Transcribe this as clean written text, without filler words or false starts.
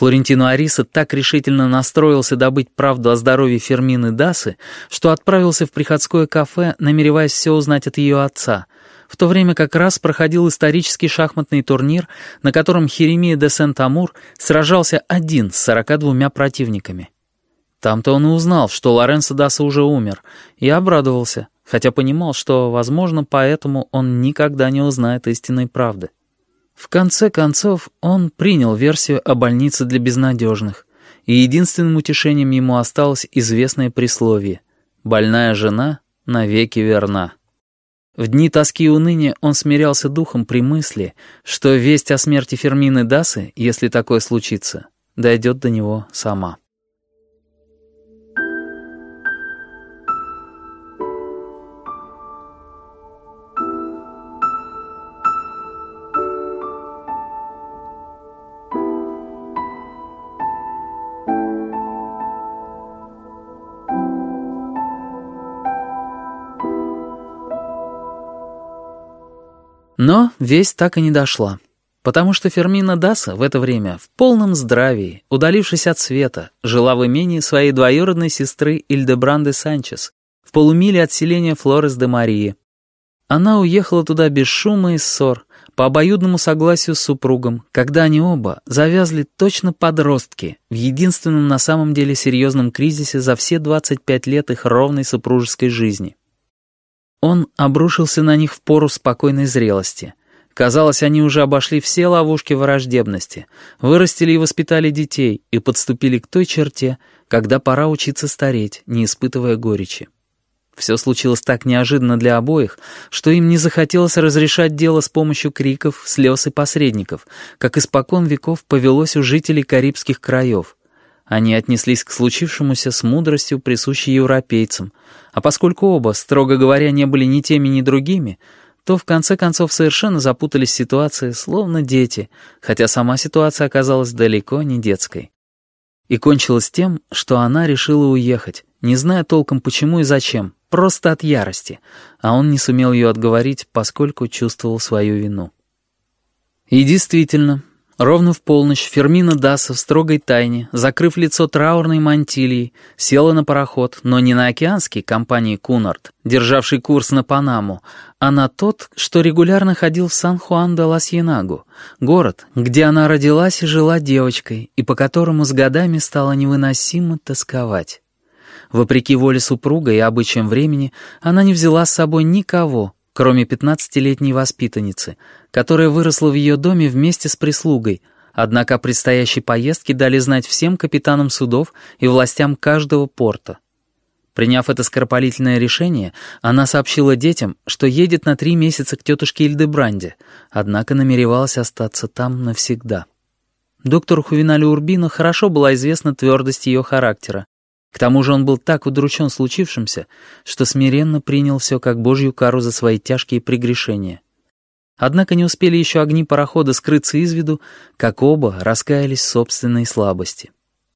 Флорентино Ариса так решительно настроился добыть правду о здоровье Фермины Дасы, что отправился в приходское кафе, намереваясь все узнать от ее отца, в то время как раз проходил исторический шахматный турнир, на котором Херемия де Сент-Амур сражался один с 42 противниками. Там-то он и узнал, что Лоренцо Даса уже умер, и обрадовался, хотя понимал, что, возможно, поэтому он никогда не узнает истинной правды. В конце концов, он принял версию о больнице для безнадежных, и единственным утешением ему осталось известное присловие: «Больная жена навеки верна». В дни тоски и уныния он смирялся духом при мысли, что весть о смерти Фермины Дасы, если такое случится, дойдет до него сама. Но весть так и не дошла, потому что Фермина Даса в это время в полном здравии, удалившись от света, жила в имении своей двоюродной сестры Ильдебранды Санчес, в полумиле от селения Флорес де Марии. Она уехала туда без шума и ссор, по обоюдному согласию с супругом, когда они оба завязли точно подростки в единственном на самом деле серьезном кризисе за все 25 лет их ровной супружеской жизни. Он обрушился на них в пору спокойной зрелости. Казалось, они уже обошли все ловушки враждебности, вырастили и воспитали детей и подступили к той черте, когда пора учиться стареть, не испытывая горечи. Все случилось так неожиданно для обоих, что им не захотелось разрешать дело с помощью криков, слез и посредников, как испокон веков повелось у жителей Карибских краев. Они отнеслись к случившемуся с мудростью, присущей европейцам, а поскольку оба, строго говоря, не были ни теми, ни другими, то в конце концов совершенно запутались в ситуации, словно дети, хотя сама ситуация оказалась далеко не детской. И кончилось тем, что она решила уехать, не зная толком почему и зачем, просто от ярости, а он не сумел ее отговорить, поскольку чувствовал свою вину. И действительно, ровно в полночь Фермина Даса в строгой тайне, закрыв лицо траурной мантильей, села на пароход, но не на океанский компании «Кунард», державший курс на Панаму, а на тот, что регулярно ходил в Сан-Хуан-де-Ла-Сьенагу, город, где она родилась и жила девочкой, и по которому с годами стала невыносимо тосковать. Вопреки воле супруга и обычаям времени, она не взяла с собой никого, кроме 15-летней воспитанницы, которая выросла в ее доме вместе с прислугой, однако о предстоящей поездке дали знать всем капитанам судов и властям каждого порта. Приняв это скоропалительное решение, она сообщила детям, что едет на 3 месяца к тетушке Ильдебранде, однако намеревалась остаться там навсегда. Доктору Хувеналю Урбино хорошо была известна твердость ее характера. К тому же он был так удручен случившимся, что смиренно принял все как Божью кару за свои тяжкие прегрешения. Однако не успели еще огни парохода скрыться из виду, как оба раскаялись в собственной слабости.